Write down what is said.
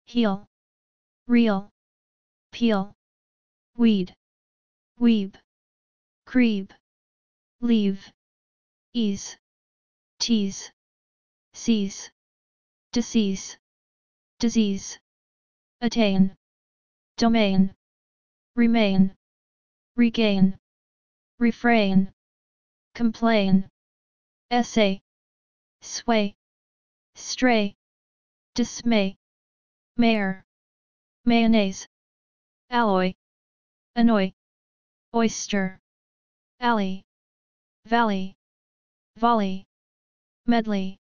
heel, reel, peel, weed, weeb, creep, leave, ease, tease, seize, disease, disease, attain, domain, remain, regain, refrain, complain, essay, sway, stray, dismay, mare, mayonnaise, alloy, annoy, oyster, alley, valley, volley, medley,